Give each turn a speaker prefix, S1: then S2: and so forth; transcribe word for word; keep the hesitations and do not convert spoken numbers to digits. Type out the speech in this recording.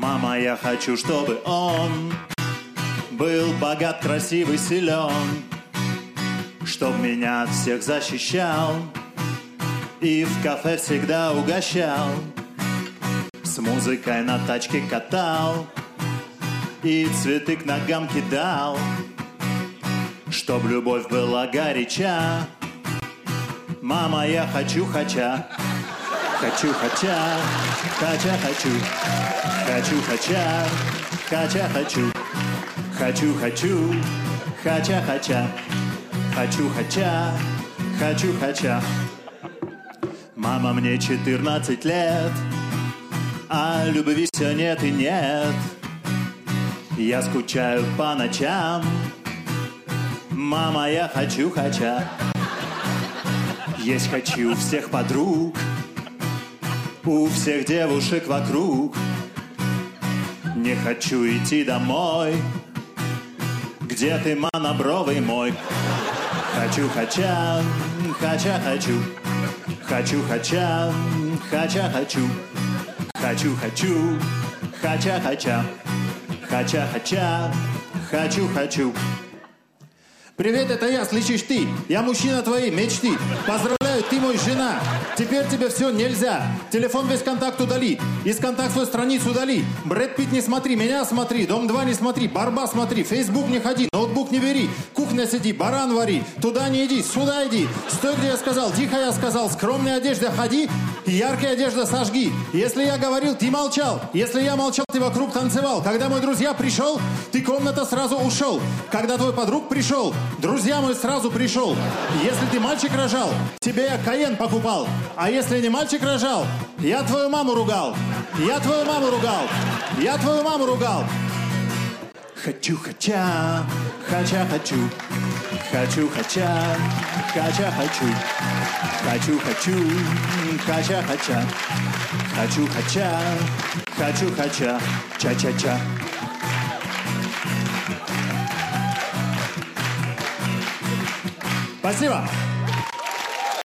S1: Мама, я хочу, чтобы он был богат, красивый, силен, чтоб меня от всех защищал и в кафе всегда угощал, с музыкой на тачке катал и цветы к ногам кидал, чтоб любовь была горяча. Мама, я хочу, хотя, хочу, хотя, хотя, хочу, хочу, хотя, хотя, хочу, хочу, хочу, хотя, хотя, хочу, хотя, хочу, хотя. Мама, мне четырнадцать лет, а любви все нет и нет. Я скучаю по ночам. Мама, я хочу, хотя, есть хочу всех подруг, у всех девушек вокруг. Не хочу идти домой, где ты, монобровый мой. Хочу, хотя, хотя, хочу, хочу, хотя, хотя, хочу, хочу, хочу, хотя, хотя, хотя, хотя, хочу, хочу.
S2: Привет, это я, слышишь ты? Я мужчина твоей мечты. Поздравляю, ты мой жена. Теперь тебе все нельзя. Телефон весь контакт удали. Из контактной страницы удали. Брэд Питт не смотри, меня смотри. Дом два не смотри, Барба смотри. Фейсбук не ходи, ноутбук не бери. Кухня сиди, баран вари. Туда не иди, сюда иди. Стой, где я сказал, тихо я сказал. Скромная одежда ходи, яркая одежда сожги. Если я говорил, ты молчал. Если я молчал, ты вокруг танцевал. Когда мой друзья пришел, ты комната сразу ушел. Когда твой подруг пришел, друзья мой сразу пришел. Если ты мальчик рожал, тебе я Каен покупал. А если не мальчик рожал, я твою маму ругал. Я твою маму ругал. Я твою маму ругал.
S1: Хочу, хотя, хотя, хочу, хочу, хотя, хотя, хочу, хочу, хочу, хотя, хотя, хочу, хотя, хочу, хотя, ча-ча-ча.
S2: Спасибо.